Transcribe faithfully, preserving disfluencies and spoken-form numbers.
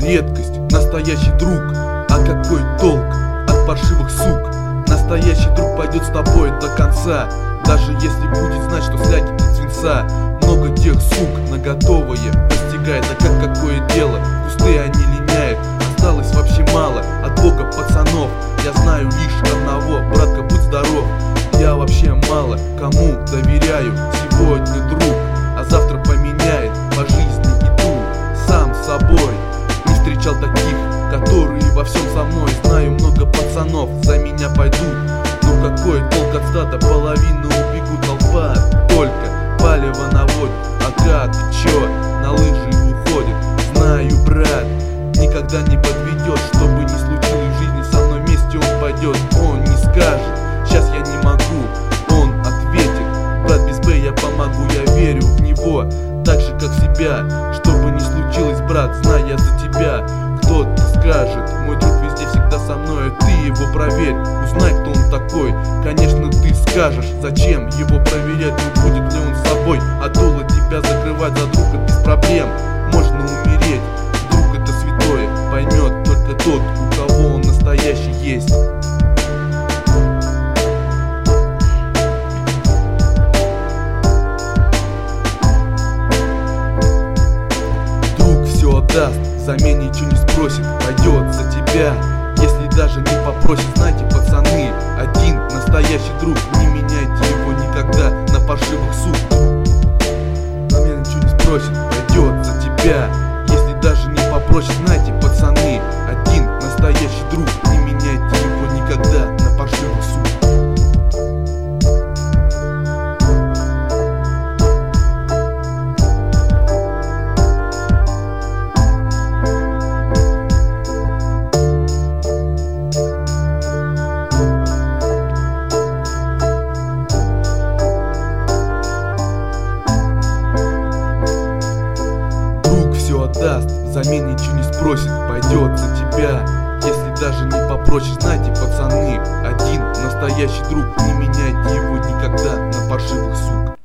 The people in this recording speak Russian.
редкость, настоящий друг. А какой толк от паршивых сук? Настоящий друг пойдет с тобой до конца, даже если будет знать, что слягет от свинца. Много тех сук наготовое постигает, а как какое дело, кусты они линяют. Осталось вообще мало от бога пацанов. Я знаю лишь одного, братка, будь здоров. Я вообще мало кому доверяю. Сегодня друг, а завтра поменяет. По жизни иду сам с собой. Не встречал таких, которые во всем со мной. Знаю много пацанов, за меня пойдут. Ну какой толк от стада, половину убегут. Толпа только палево наводит, а как, чё, на лыжи уходит. Знаю, брат, никогда не подведет. Что бы ни случилось в жизни, со мной вместе он пойдет. Он не скажет, сейчас я не могу, он ответит: брат, без Б я помогу. Я верю в него, так же как в себя. Что бы ни случилось, брат, знай, я за тебя. Кто-то скажет, мой друг везде всегда со мной. Ты его проверь, узнай, кто он такой. Конечно, ты скажешь, зачем его проверять, ну будет ли он с собой. А дуло тебя закрывать за друга без проблем. Можно умереть, друг это святое. Поймет только тот, у кого он настоящий есть. Друг все отдаст, взамен ничего не спросит, пойдет за тебя, если даже не попросит. Знаете, пацаны, один настоящий друг, не меняйте его никогда на паршивых сук. Взамен ничего не спросит, пойдет за тебя, если даже не попросит. Знаете, пацаны, один настоящий друг, не меняйте его никогда на паршивых сук. Даст, взамен ничего не спросит, пойдет за тебя, если даже не попросишь. Знаете, пацаны, один настоящий друг, не меняйте его никогда на паршивых сук.